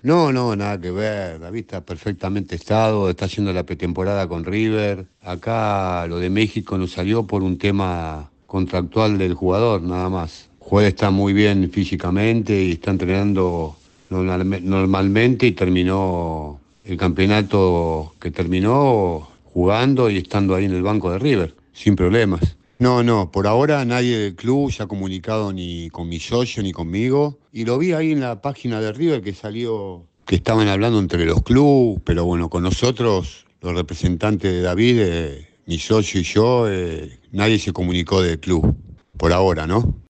No, no, nada que ver. David está perfectamente estado, está haciendo la pretemporada con River. Acá lo de México nos salió por un tema contractual del jugador, nada más. El jugador está muy bien físicamente y está entrenando normalmente y terminó el campeonato que terminó jugando y estando ahí en el banco de River, sin problemas. No, no, por ahora nadie del club se ha comunicado ni con mi socio ni conmigo. Y lo vi ahí en la página de River que salió, que estaban hablando entre los clubes, pero bueno, con nosotros, los representantes de David, mi socio y yo, nadie se comunicó del club, por ahora, ¿no?